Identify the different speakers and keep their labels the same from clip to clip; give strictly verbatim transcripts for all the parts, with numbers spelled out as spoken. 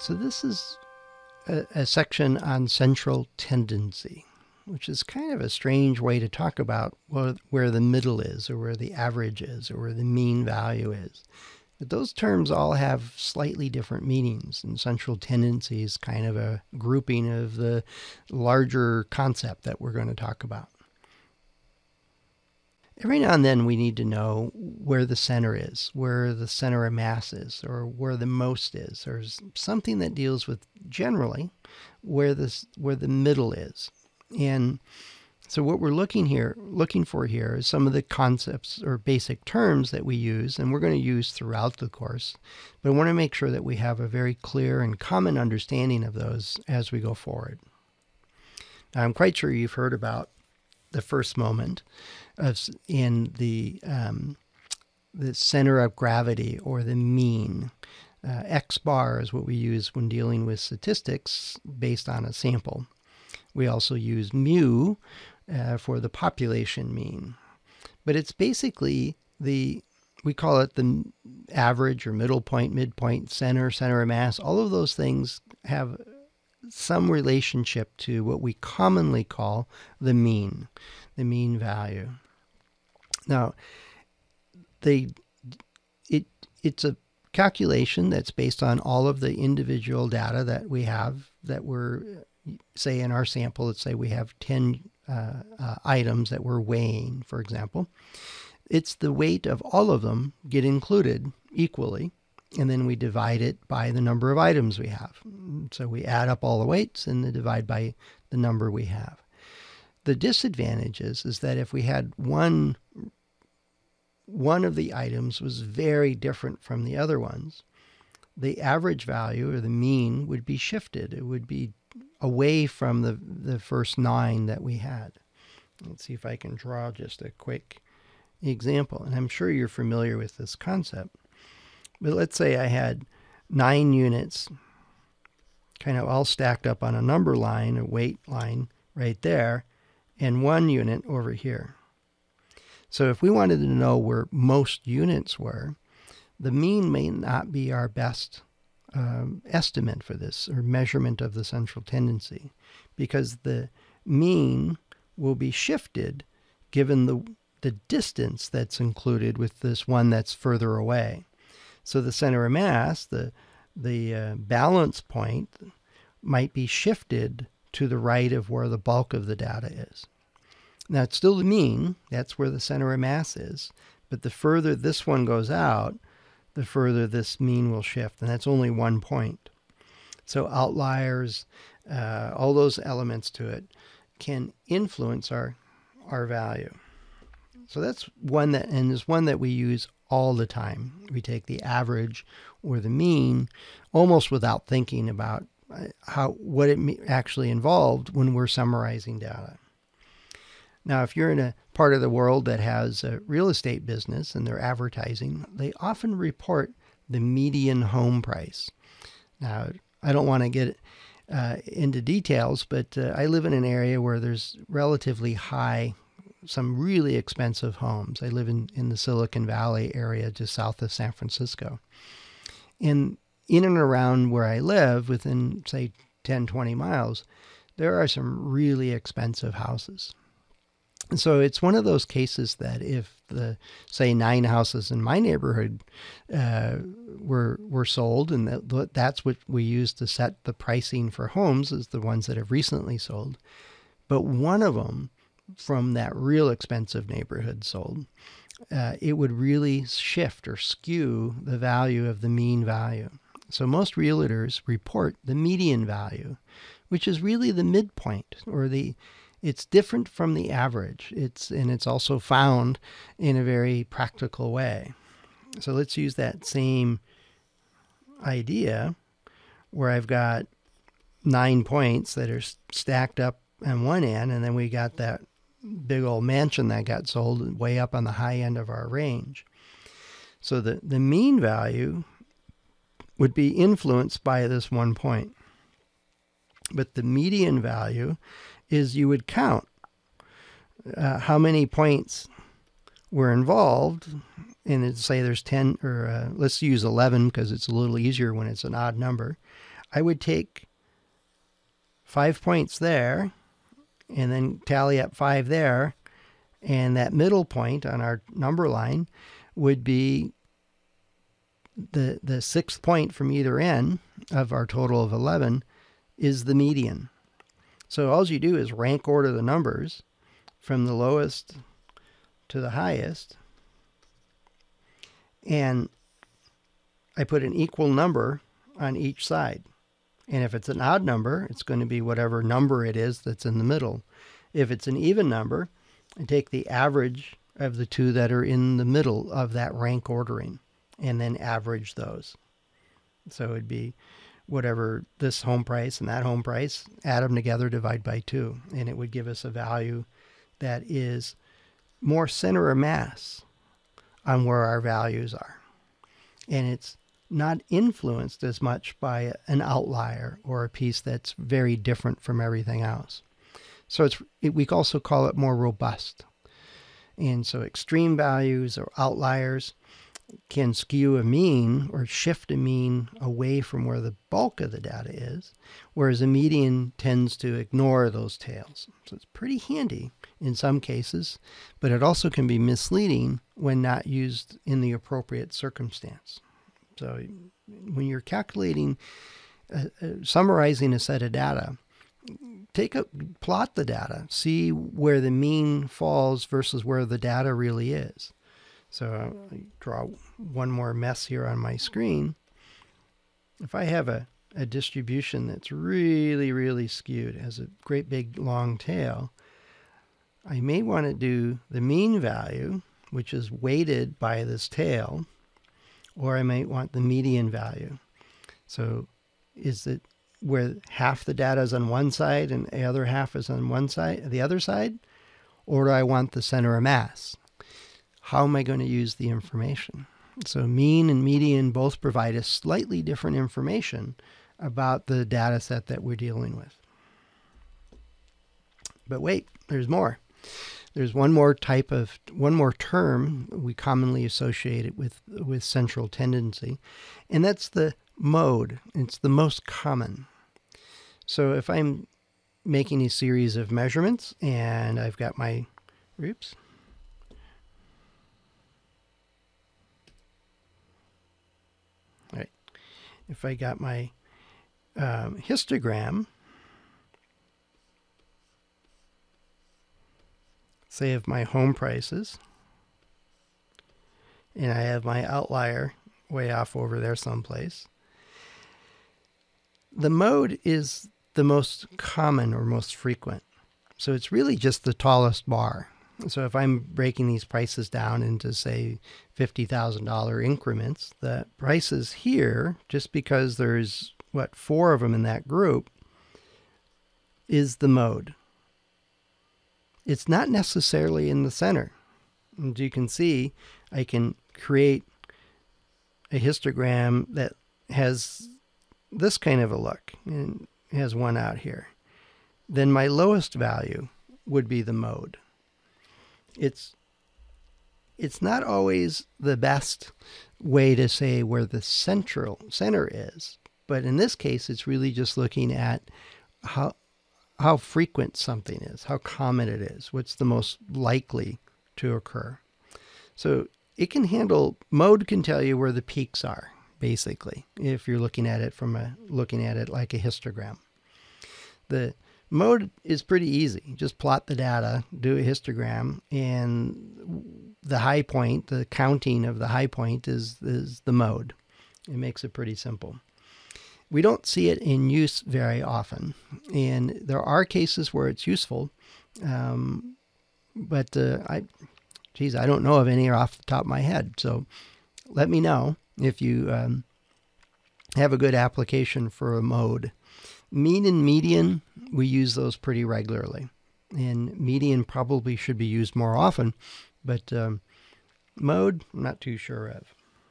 Speaker 1: So this is a, a section on central tendency, which is kind of a strange way to talk about where, where the middle is, or where the average is, or where the mean value is. But those terms all have slightly different meanings, and central tendency is kind of a grouping of the larger concept that we're going to talk about. Every now and then we need to know where the center is, where the center of mass is, or where the most is, or something that deals with generally where this where the middle is. And so what we're looking here looking for here is some of the concepts or basic terms that we use, and we're going to use throughout the course. But I want to make sure that we have a very clear and common understanding of those as we go forward. Now, I'm quite sure you've heard about the first moment of in the um, the center of gravity, or the mean. Uh, X bar is what we use when dealing with statistics based on a sample. We also use mu uh, for the population mean. But it's basically the, we call it the average or middle point, midpoint, center, center of mass. All of those things have some relationship to what we commonly call the mean, the mean value. Now, they, it, it's a calculation that's based on all of the individual data that we have, that we're, say in our sample, let's say we have ten uh, uh, items that we're weighing, for example. It's the weight of all of them get included equally, and then we divide it by the number of items we have. So we add up all the weights and then divide by the number we have. The disadvantage is, is that if we had one, one of the items was very different from the other ones, the average value, or the mean, would be shifted. It would be away from the, the first nine that we had. Let's see if I can draw just a quick example. And I'm sure you're familiar with this concept. But let's say I had nine units kind of all stacked up on a number line, a weight line right there, and one unit over here. So if we wanted to know where most units were, the mean may not be our best um, estimate for this, or measurement of the central tendency, because the mean will be shifted given the, the distance that's included with this one that's further away. So the center of mass, the, the uh, balance point, might be shifted to the right of where the bulk of the data is. Now, it's still the mean. That's where the center of mass is. But the further this one goes out, the further this mean will shift. And that's only one point. So outliers, uh, all those elements to it, can influence our, our value. So that's one that, and is one that we use all the time. We take the average or the mean almost without thinking about how what it actually involved when we're summarizing data. Now, if you're in a part of the world that has a real estate business and they're advertising, they often report the median home price. Now, I don't want to get uh, into details, but uh, I live in an area where there's relatively high, some really expensive homes. I live in, in the Silicon Valley area just south of San Francisco. And in and around where I live, within, say, ten, twenty miles, there are some really expensive houses. And so it's one of those cases that if the, say, nine houses in my neighborhood uh, were were sold, and that, that's what we use to set the pricing for homes, is the ones that have recently sold, but one of them from that real expensive neighborhood sold, uh, it would really shift or skew the value of the mean value. So most realtors report the median value, which is really the midpoint, or the it's different from the average. It's and it's also found in a very practical way. So let's use that same idea where I've got nine points that are stacked up on one end, and then we got that big old mansion that got sold way up on the high end of our range. So the, the mean value would be influenced by this one point. But the median value is you would count uh, how many points were involved, and it'd say there's ten, or uh, let's use eleven because it's a little easier when it's an odd number. I would take five points there and then tally up five there, and that middle point on our number line would be the the sixth point from either end of our total of eleven is the median. So all you do is rank order the numbers from the lowest to the highest, and I put an equal number on each side. And if it's an odd number, it's going to be whatever number it is that's in the middle. If it's an even number, I take the average of the two that are in the middle of that rank ordering and then average those. So it'd be whatever this home price and that home price, add them together, divide by two, and it would give us a value that is more center of mass on where our values are. And it's not influenced as much by an outlier or a piece that's very different from everything else. So it's it, we also call it more robust. And so extreme values or outliers can skew a mean or shift a mean away from where the bulk of the data is, whereas a median tends to ignore those tails. So it's pretty handy in some cases, but it also can be misleading when not used in the appropriate circumstance. So when you're calculating, uh, uh, summarizing a set of data, take a plot the data, see where the mean falls versus where the data really is. So I draw one more mess here on my screen. If I have a, a distribution that's really, really skewed, has a great big long tail, I may want to do the mean value, which is weighted by this tail, or I might want the median value. So is it where half the data is on one side and the other half is on one side, the other side? Or do I want the center of mass? How am I going to use the information? So mean and median both provide us slightly different information about the data set that we're dealing with. But wait, there's more. There's one more type of, one more term we commonly associate it with, with central tendency, and that's the mode. It's the most common. So if I'm making a series of measurements and I've got my, oops, all right, if I got my um, histogram, say of my home prices, and I have my outlier way off over there someplace. The mode is the most common or most frequent. So it's really just the tallest bar. So if I'm breaking these prices down into, say, fifty thousand dollar increments, the prices here, just because there's, what, four of them in that group, is the mode. It's not necessarily in the center. As you can see, I can create a histogram that has this kind of a look, and has one out here. Then my lowest value would be the mode. It's it's not always the best way to say where the central center is, but in this case, it's really just looking at how how frequent something is, how common it is, what's the most likely to occur. So it can handle, mode can tell you where the peaks are, basically, if you're looking at it from a, looking at it like a histogram. The mode is pretty easy. Just plot the data, do a histogram, and the high point, the counting of the high point is, is the mode. It makes it pretty simple. We don't see it in use very often, and there are cases where it's useful, um, but uh, I, geez, I don't know of any off the top of my head. So let me know if you um, have a good application for a mode. Mean and median, we use those pretty regularly, and median probably should be used more often, but um, mode, I'm not too sure of.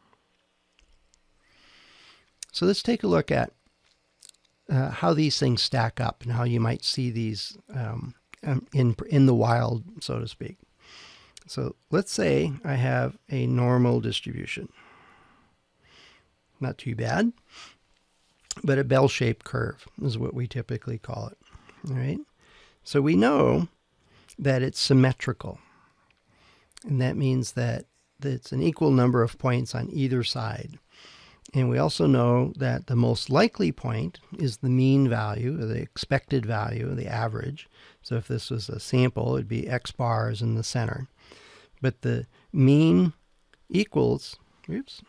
Speaker 1: So let's take a look at uh, how these things stack up and how you might see these um, in, in the wild, so to speak. So let's say I have a normal distribution. Not too bad. but a bell-shaped curve is what we typically call it. All right. So we know that it's symmetrical, and that means that it's an equal number of points on either side. And we also know that the most likely point is the mean value, or the expected value, the average. So if this was a sample, it'd be x bars in the center. But the mean equals, oops,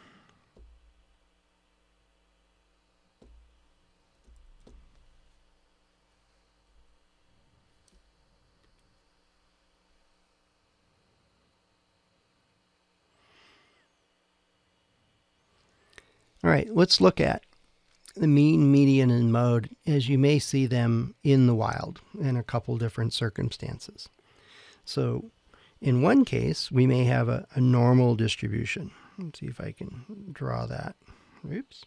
Speaker 1: all right, let's look at the mean, median, and mode as you may see them in the wild in a couple different circumstances. So in one case, we may have a, a normal distribution. Let's see if I can draw that. Oops.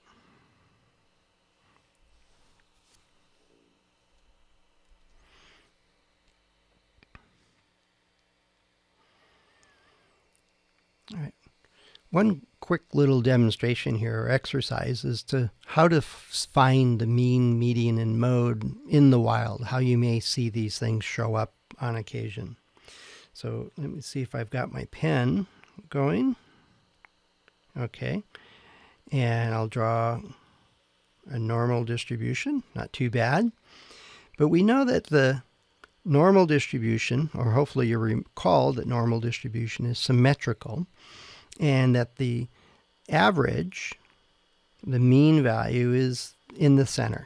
Speaker 1: All right. One quick little demonstration here, or exercise, is to how to find the mean, median, and mode in the wild, how you may see these things show up on occasion. So let me see if I've got my pen going. Okay. And I'll draw a normal distribution, not too bad. But we know that the normal distribution, or hopefully you recall that normal distribution is symmetrical, and that the average, the mean value, is in the center.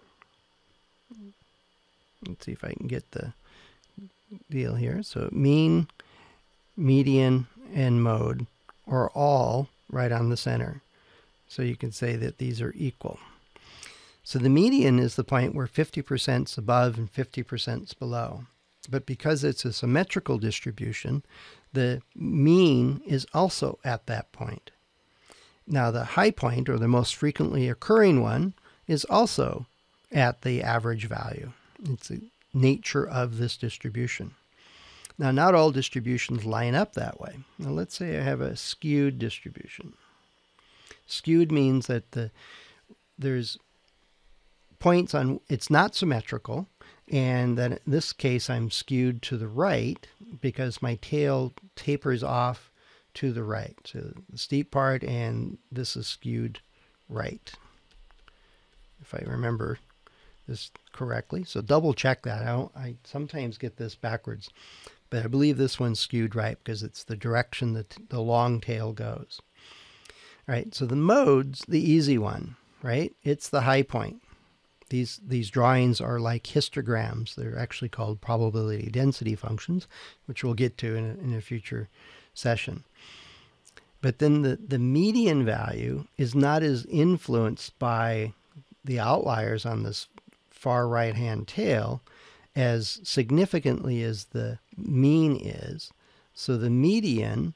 Speaker 1: Let's see if I can get the deal here. So mean, median, and mode are all right on the center. So you can say that these are equal. So the median is the point where fifty percent is above and fifty percent is below. But because it's a symmetrical distribution, the mean is also at that point. Now the high point, or the most frequently occurring one, is also at the average value. It's the nature of this distribution. Now not all distributions line up that way. Now let's say I have a skewed distribution. Skewed means that the there's points on, it's not symmetrical, and that in this case I'm skewed to the right because my tail tapers off to the right. So the steep part, and this is skewed right, if I remember this correctly. So double check that out. I sometimes get this backwards, but I believe this one's skewed right because it's the direction that the long tail goes. All right, so the mode's the easy one, right? It's the high point. These, these drawings are like histograms. They're actually called probability density functions, which we'll get to in a, in a future session. But then the, the median value is not as influenced by the outliers on this far right-hand tail as significantly as the mean is. So the median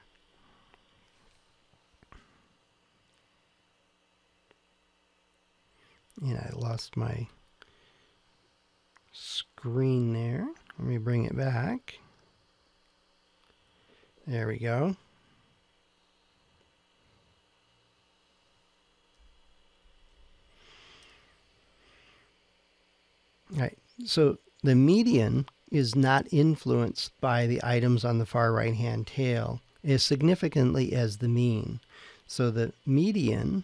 Speaker 1: and I lost my screen there. Let me bring it back. There we go. All right, so the median is not influenced by the items on the far right-hand tail as significantly as the mean. So the median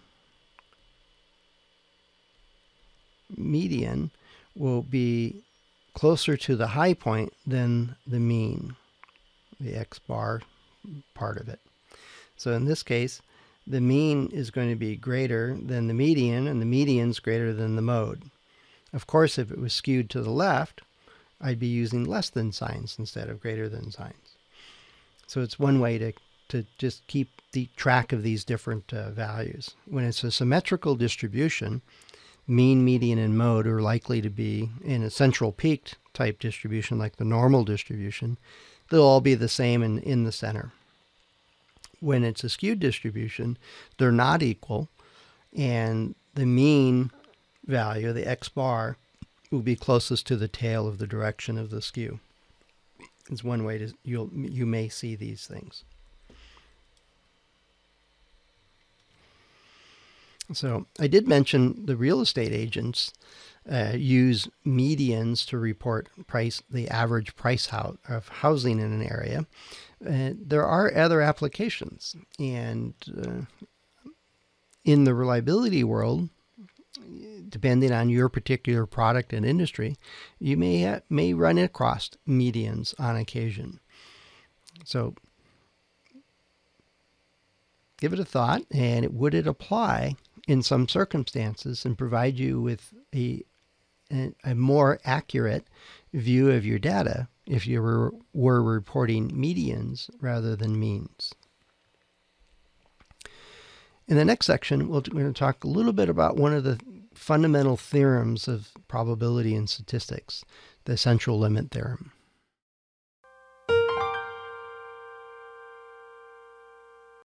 Speaker 1: median will be closer to the high point than the mean, the x bar part of it. So in this case, the mean is going to be greater than the median, and the median is greater than the mode. Of course, if it was skewed to the left, I'd be using less than signs instead of greater than signs. So it's one way to, to just keep the track of these different uh, values. When it's a symmetrical distribution, mean, median, and mode are likely to be in a central peaked type distribution like the normal distribution. They'll all be the same in, in the center. When it's a skewed distribution, they're not equal, and the mean value, the x bar, will be closest to the tail of the direction of the skew. It's one way to, you'll, you may see these things. So I did mention the real estate agents uh, use medians to report price, the average price ho- of housing in an area. Uh, there are other applications, and uh, in the reliability world, depending on your particular product and industry, you may ha- may run across medians on occasion. So give it a thought, and it, would it apply in some circumstances and provide you with a, a, a more accurate view of your data if you were, were reporting medians rather than means? In the next section, we're going to talk a little bit about one of the fundamental theorems of probability and statistics, the central limit theorem.